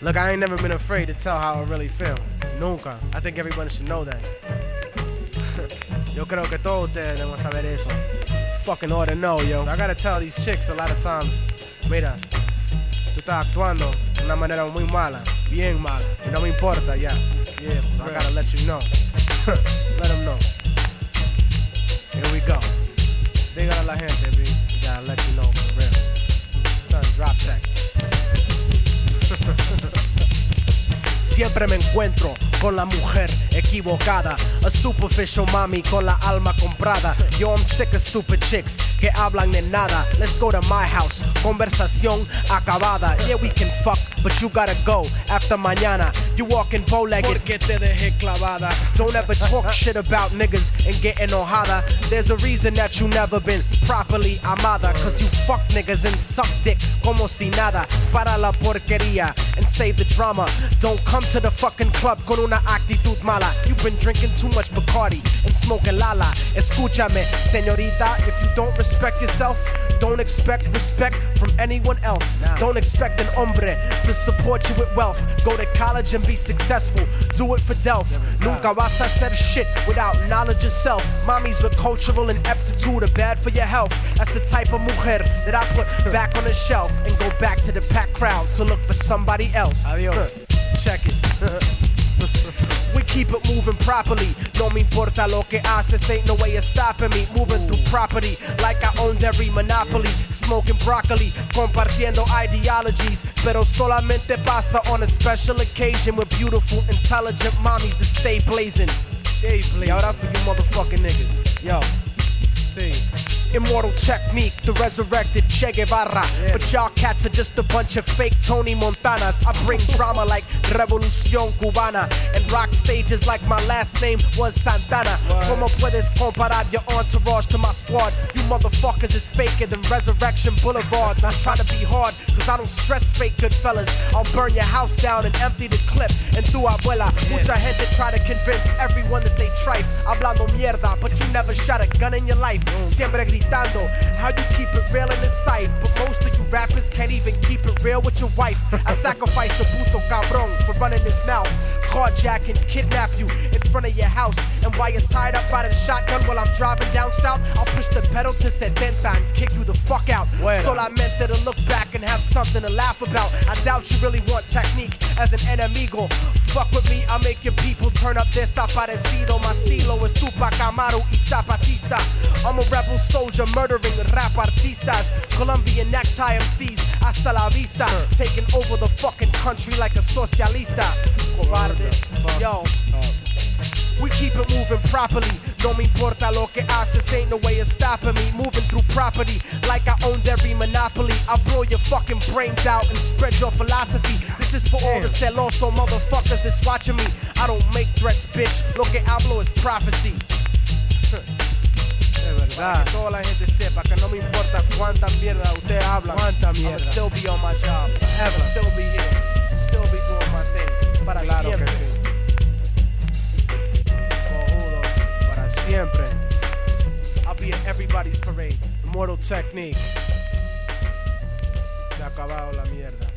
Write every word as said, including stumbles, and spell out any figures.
Look, I ain't never been afraid to tell how I really feel. Nunca. I think everybody should know that. Yo creo que todos ustedes deben saber eso. Fucking ought to know, yo. I gotta tell these chicks a lot of times, mira, tú estás actuando de una manera muy mala, bien mala, y no me importa, ya. Yeah, yeah, so I gotta let you know. Let them know. Here we go. Dígale a la gente, B. We gotta let you know for real. Son, drop check. Siempre me encuentro con la mujer equivocada, a superficial mami con la alma comprada. Yo, I'm sick of stupid chicks que hablan de nada. Let's go to my house, conversación acabada. Yeah, we can fuck, but you gotta go after mañana. You walking bow-legged porque te dejé clavada. Don't ever talk shit about niggas and get enojada. There's a reason that you never been properly amada, cause you fuck niggas and suck dick como si nada. Para la porquería and save the drama. Don't come to the fucking club con una actitud mala. You've been drinking too much Bacardi and smoking Lala. Escúchame, señorita, if you don't respect yourself, don't expect respect from anyone else. Nah. Don't expect an hombre to support you with wealth. Go to college and be successful. Do it for Delph. Nunca vas a hacer shit without knowledge yourself. Mommies with cultural ineptitude are bad for your health. That's the type of mujer that I put back on the shelf and go back to the packed crowd to look for somebody else. Adios. Check it. We keep it moving properly. No me importa lo que haces, ain't no way of stopping me. Moving through property like I owned every monopoly. Smoking broccoli, compartiendo ideologies. Pero solamente pasa on a special occasion with beautiful, intelligent mommies that stay blazing. Stay blazing. Yo, that for you motherfucking niggas. Yo, see. Immortal technique, the resurrected Che Guevara. Yeah. But y'all cats are just a bunch of fake Tony Montanas. I bring drama like Revolución Cubana and rock stages like my last name was Santana. What? Como puedes comparar your entourage to my squad? You motherfuckers is faker than Resurrection Boulevard. Don't try to be hard, cause I don't stress fake good fellas. I'll burn your house down and empty the clip. And tu abuela, yeah. Mucha gente try to convince everyone that they tripe. Hablando mierda, but you never shot a gun in your life. Siempre gritando. How you keep it real in the sight, but most of you rappers can't even keep it real with your wife. I sacrifice a puto cabrón for running his mouth, carjack and kidnap you in front of your house. And while you're tied up by the shotgun while I'm driving down south, I'll push the pedal to seventy and kick you the fuck out. Solamente to look back and have something to laugh about. I doubt you really want technique as an enemigo. Fuck with me, I'll make your people turn up desaparecido. My estilo is Tupac Amaru y Zapatista. I'm a rebel soldier murdering rap artistas. Colombian necktie M Cs, hasta la vista. Taking over the fucking country like a socialista. Cobardes, yo. We keep it moving properly. No me importa lo que haces, ain't no way of stopping me. Moving through property like I owned every monopoly. I'll blow your fucking brains out and spread your philosophy. This is for all the celoso motherfuckers that's watching me. I don't make threats, bitch. Lo que hablo is prophecy. De verdad. Para que toda la gente sepa que no me importa cuánta mierda usted habla. Cuánta mierda. I'll still be on my job. Ever. Still be here. Still be doing my thing. Para claro siempre. Que sí. Para siempre. I'll be at everybody's parade. Immortal technique. Se ha acabado la mierda.